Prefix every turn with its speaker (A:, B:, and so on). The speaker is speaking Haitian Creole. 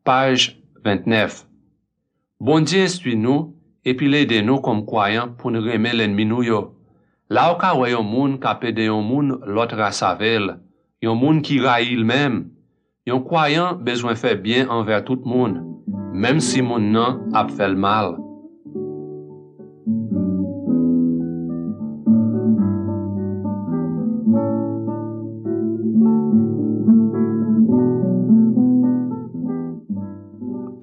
A: Page 29. Bon Dieu instruit nous et puis l'aide nous comme croyants pour nous remettre l'ennemi nous yo. Là où ka wè yon moun ka pede yon moun l'autre race avec, yon moun qui raille lui-même, yon croyant besoin faire bien envers tout le monde, même si moun nan a fait le mal.